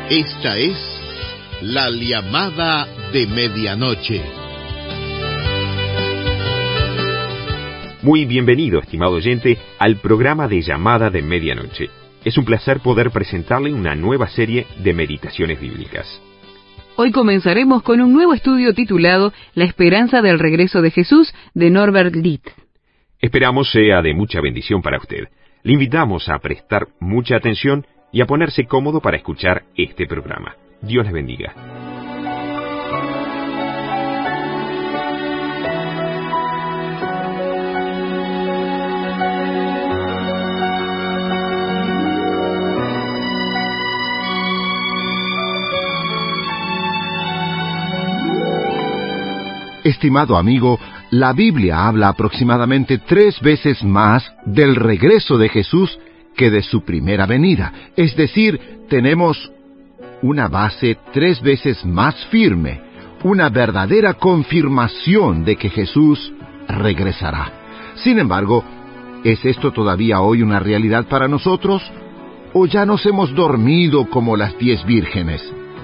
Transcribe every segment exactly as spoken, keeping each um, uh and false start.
Esta es la llamada de medianoche. Muy bienvenido, estimado oyente, al programa de llamada de medianoche. Es un placer poder presentarle una nueva serie de meditaciones bíblicas. Hoy comenzaremos con un nuevo estudio titulado La esperanza del regreso de Jesús, de Norbert Litt. Esperamos sea de mucha bendición para usted. Le invitamos a prestar mucha atención y a ponerse cómodo para escuchar este programa. Dios les bendiga. Estimado amigo, la Biblia habla aproximadamente tres veces más del regreso de Jesús que de su primera venida. Es decir, tenemos una base tres veces más firme, una verdadera confirmación de que Jesús regresará. Sin embargo, ¿es esto todavía hoy una realidad para nosotros? ¿O ya nos hemos dormido como las diez vírgenes?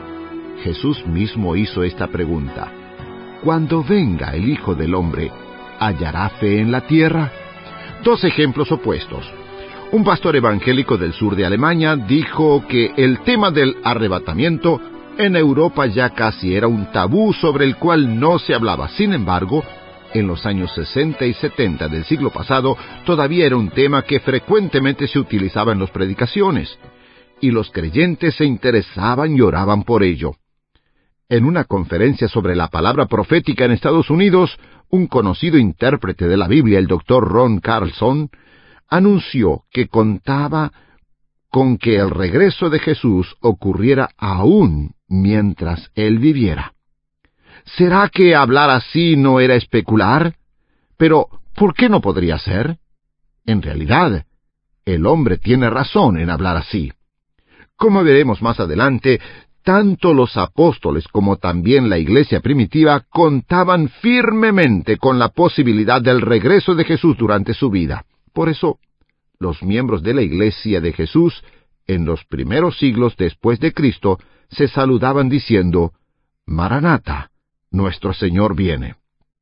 Jesús mismo hizo esta pregunta. Cuando venga el Hijo del Hombre, ¿hallará fe en la tierra? Dos ejemplos opuestos. Un pastor evangélico del sur de Alemania dijo que el tema del arrebatamiento en Europa ya casi era un tabú sobre el cual no se hablaba. Sin embargo, en los años sesenta y setenta del siglo pasado, todavía era un tema que frecuentemente se utilizaba en las predicaciones, y los creyentes se interesaban y oraban por ello. En una conferencia sobre la palabra profética en Estados Unidos, un conocido intérprete de la Biblia, el doctor Ron Carlson, anunció que contaba con que el regreso de Jesús ocurriera aún mientras él viviera. ¿Será que hablar así no era especular? Pero, ¿por qué no podría ser? En realidad, el hombre tiene razón en hablar así. Como veremos más adelante, tanto los apóstoles como también la iglesia primitiva contaban firmemente con la posibilidad del regreso de Jesús durante su vida. Por eso, los miembros de la iglesia de Jesús, en los primeros siglos después de Cristo, se saludaban diciendo, Maranata, nuestro Señor viene.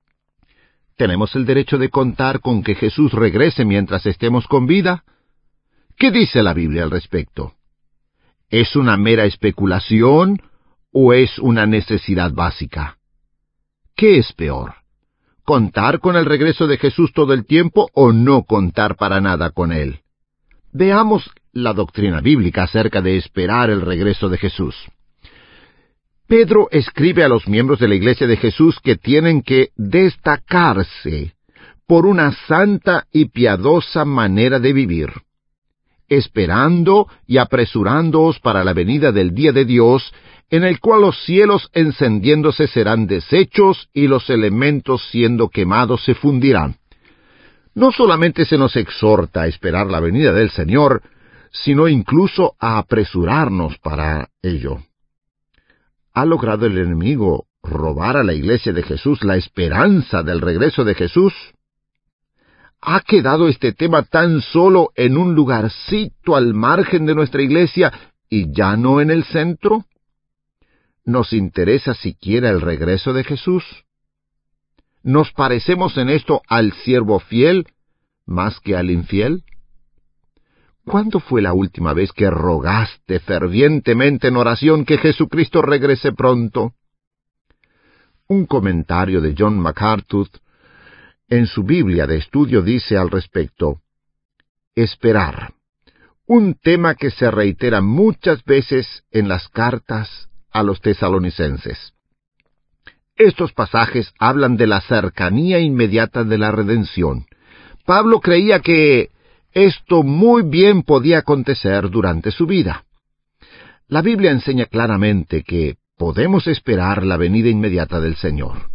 ¿Tenemos el derecho de contar con que Jesús regrese mientras estemos con vida? ¿Qué dice la Biblia al respecto? ¿Es una mera especulación o es una necesidad básica? ¿Qué es peor? ¿Contar con el regreso de Jesús todo el tiempo o no contar para nada con él? Veamos la doctrina bíblica acerca de esperar el regreso de Jesús. Pedro escribe a los miembros de la iglesia de Jesús que tienen que destacarse por una santa y piadosa manera de vivir, esperando y apresurándoos para la venida del día de Dios, en el cual los cielos encendiéndose serán deshechos y los elementos siendo quemados se fundirán. No solamente se nos exhorta a esperar la venida del Señor, sino incluso a apresurarnos para ello. ¿Ha logrado el enemigo robar a la iglesia de Jesús la esperanza del regreso de Jesús? ¿Ha quedado este tema tan solo en un lugarcito al margen de nuestra iglesia y ya no en el centro? ¿Nos interesa siquiera el regreso de Jesús? ¿Nos parecemos en esto al siervo fiel más que al infiel? ¿Cuándo fue la última vez que rogaste fervientemente en oración que Jesucristo regrese pronto? Un comentario de John MacArthur en su Biblia de estudio dice al respecto, esperar, un tema que se reitera muchas veces en las cartas a los tesalonicenses. Estos pasajes hablan de la cercanía inmediata de la redención. Pablo creía que esto muy bien podía acontecer durante su vida. La Biblia enseña claramente que podemos esperar la venida inmediata del Señor.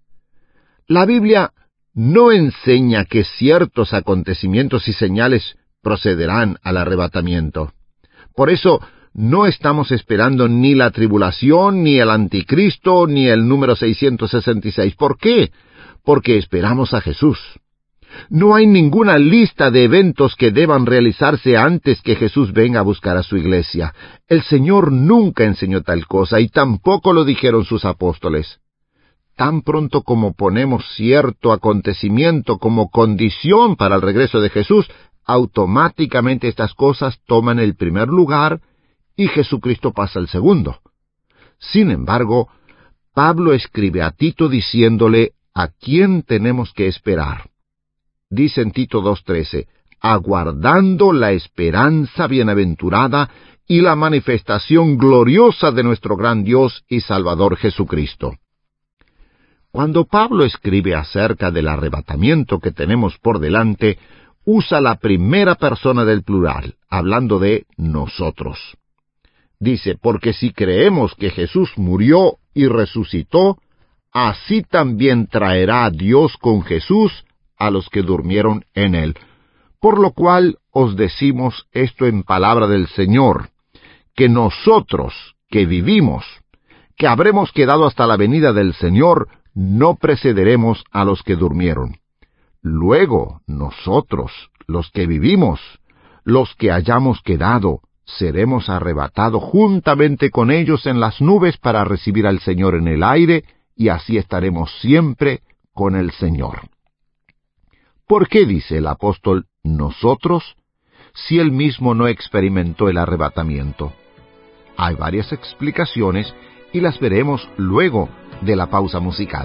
La Biblia no enseña que ciertos acontecimientos y señales procederán al arrebatamiento. Por eso, no estamos esperando ni la tribulación, ni el anticristo, ni el número seiscientos sesenta y seis. ¿Por qué? Porque esperamos a Jesús. No hay ninguna lista de eventos que deban realizarse antes que Jesús venga a buscar a su iglesia. El Señor nunca enseñó tal cosa, y tampoco lo dijeron sus apóstoles. Tan pronto como ponemos cierto acontecimiento como condición para el regreso de Jesús, automáticamente estas cosas toman el primer lugar y Jesucristo pasa al segundo. Sin embargo, Pablo escribe a Tito diciéndole a quién tenemos que esperar. Dice en Tito dos trece, aguardando la esperanza bienaventurada y la manifestación gloriosa de nuestro gran Dios y Salvador Jesucristo. Cuando Pablo escribe acerca del arrebatamiento que tenemos por delante, usa la primera persona del plural, hablando de nosotros. Dice, porque si creemos que Jesús murió y resucitó, así también traerá a Dios con Jesús a los que durmieron en él. Por lo cual os decimos esto en palabra del Señor, que nosotros, que vivimos, que habremos quedado hasta la venida del Señor, no precederemos a los que durmieron. Luego, nosotros, los que vivimos, los que hayamos quedado, seremos arrebatados juntamente con ellos en las nubes para recibir al Señor en el aire, y así estaremos siempre con el Señor. ¿Por qué dice el apóstol nosotros, si él mismo no experimentó el arrebatamiento? Hay varias explicaciones y las veremos luego de la pausa musical.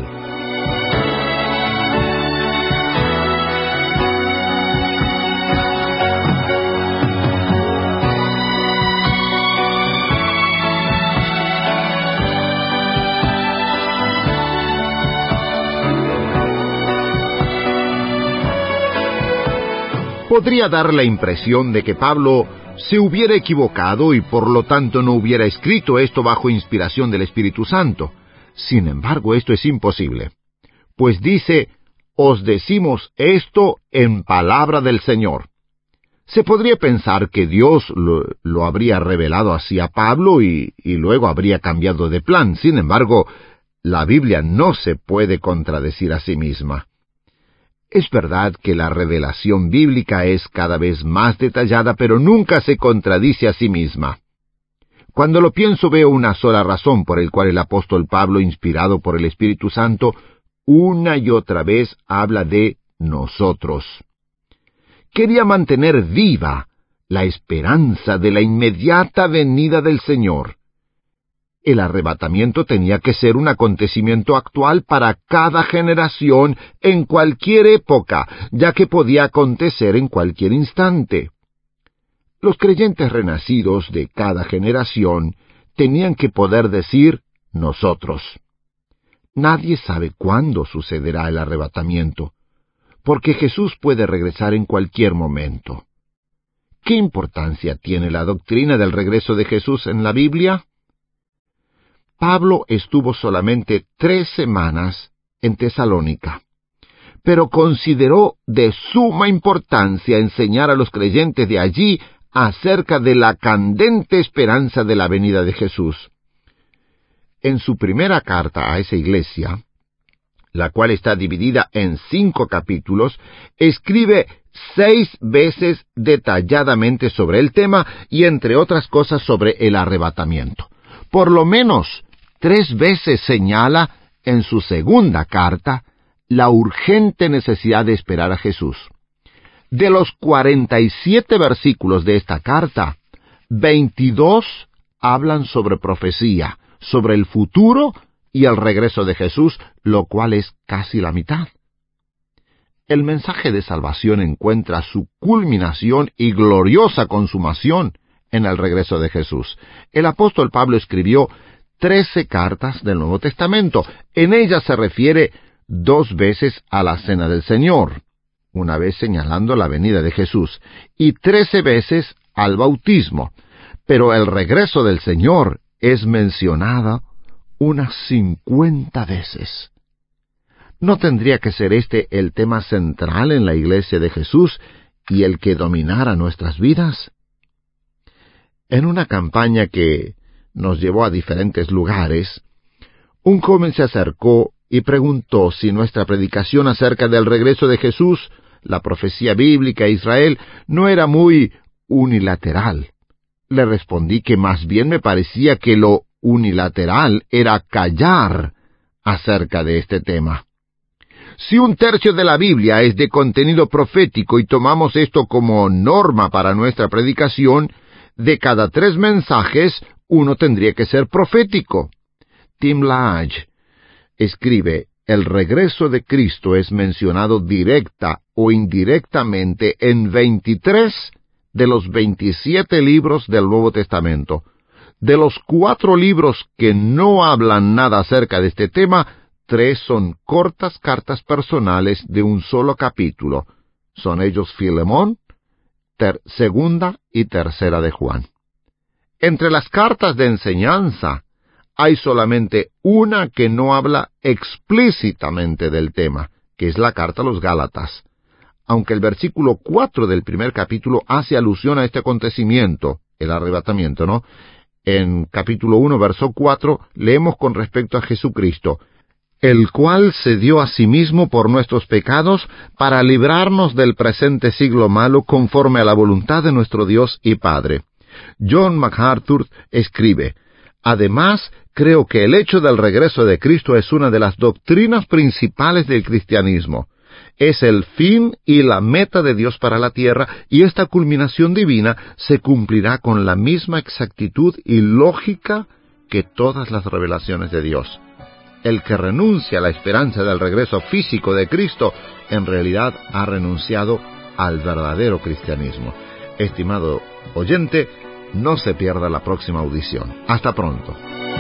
Podría dar la impresión de que Pablo se hubiera equivocado y por lo tanto no hubiera escrito esto bajo inspiración del Espíritu Santo. Sin embargo, esto es imposible, pues dice, os decimos esto en palabra del Señor. Se podría pensar que Dios lo, lo habría revelado así a Pablo y, y luego habría cambiado de plan. Sin embargo, la Biblia no se puede contradecir a sí misma. Es verdad que la revelación bíblica es cada vez más detallada, pero nunca se contradice a sí misma. Cuando lo pienso veo una sola razón por la cual el apóstol Pablo, inspirado por el Espíritu Santo, una y otra vez habla de nosotros. Quería mantener viva la esperanza de la inmediata venida del Señor. El arrebatamiento tenía que ser un acontecimiento actual para cada generación en cualquier época, ya que podía acontecer en cualquier instante. Los creyentes renacidos de cada generación tenían que poder decir nosotros. Nadie sabe cuándo sucederá el arrebatamiento, porque Jesús puede regresar en cualquier momento. ¿Qué importancia tiene la doctrina del regreso de Jesús en la Biblia? Pablo estuvo solamente tres semanas en Tesalónica, pero consideró de suma importancia enseñar a los creyentes de allí acerca de la candente esperanza de la venida de Jesús. En su primera carta a esa iglesia, la cual está dividida en cinco capítulos, escribe seis veces detalladamente sobre el tema y entre otras cosas sobre el arrebatamiento. Por lo menos tres veces señala en su segunda carta la urgente necesidad de esperar a Jesús. De los cuarenta y siete versículos de esta carta, veintidós hablan sobre profecía, sobre el futuro y el regreso de Jesús, lo cual es casi la mitad. El mensaje de salvación encuentra su culminación y gloriosa consumación en el regreso de Jesús. El apóstol Pablo escribió trece cartas del Nuevo Testamento. En ellas se refiere dos veces a la Cena del Señor, una vez señalando la venida de Jesús, y trece veces al bautismo. Pero el regreso del Señor es mencionado unas cincuenta veces. ¿No tendría que ser este el tema central en la Iglesia de Jesús y el que dominara nuestras vidas? En una campaña que nos llevó a diferentes lugares, un joven se acercó y preguntó si nuestra predicación acerca del regreso de Jesús la profecía bíblica a Israel no era muy unilateral. Le respondí que más bien me parecía que lo unilateral era callar acerca de este tema. Si un tercio de la Biblia es de contenido profético y tomamos esto como norma para nuestra predicación, de cada tres mensajes, uno tendría que ser profético. Tim LaHaye escribe, el regreso de Cristo es mencionado directa o indirectamente en veintitrés de los veintisiete libros del Nuevo Testamento. De los cuatro libros que no hablan nada acerca de este tema, tres son cortas cartas personales de un solo capítulo. Son ellos Filemón, ter- segunda y tercera de Juan. Entre las cartas de enseñanza, hay solamente una que no habla explícitamente del tema, que es la carta a los Gálatas. Aunque el versículo cuatro del primer capítulo hace alusión a este acontecimiento, el arrebatamiento, ¿no? En capítulo uno, verso cuatro, leemos con respecto a Jesucristo, el cual se dio a sí mismo por nuestros pecados para librarnos del presente siglo malo conforme a la voluntad de nuestro Dios y Padre. John MacArthur escribe, además, creo que el hecho del regreso de Cristo es una de las doctrinas principales del cristianismo. Es el fin y la meta de Dios para la tierra, y esta culminación divina se cumplirá con la misma exactitud y lógica que todas las revelaciones de Dios. El que renuncia a la esperanza del regreso físico de Cristo, en realidad ha renunciado al verdadero cristianismo. Estimado oyente, no se pierda la próxima audición. Hasta pronto.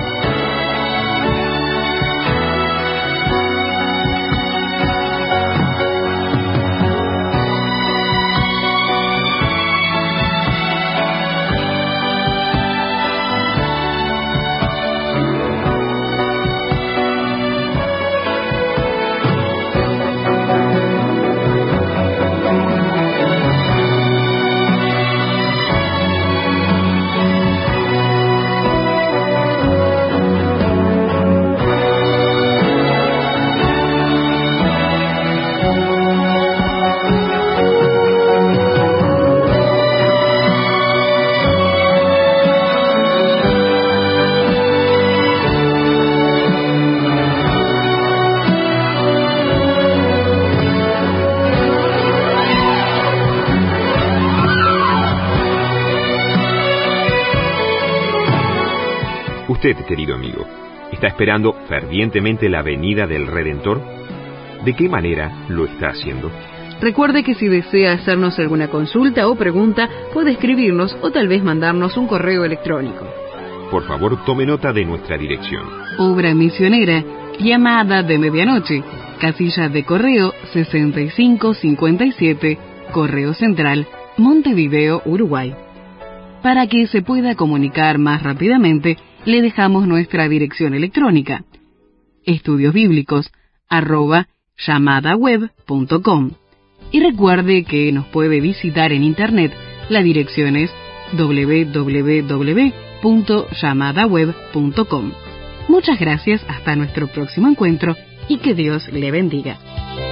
Usted, querido amigo, ¿está esperando fervientemente la venida del Redentor? ¿De qué manera lo está haciendo? Recuerde que si desea hacernos alguna consulta o pregunta, puede escribirnos o tal vez mandarnos un correo electrónico. Por favor, tome nota de nuestra dirección. Obra Misionera, Llamada de Medianoche, casilla de correo sesenta y cinco cincuenta y siete, Correo Central, Montevideo, Uruguay. Para que se pueda comunicar más rápidamente, le dejamos nuestra dirección electrónica, estudiosbíblicos arroba llamadaweb punto com. Y recuerde que nos puede visitar en internet. La dirección es doble u doble u doble u punto llamadaweb punto com. Muchas gracias, hasta nuestro próximo encuentro y que Dios le bendiga.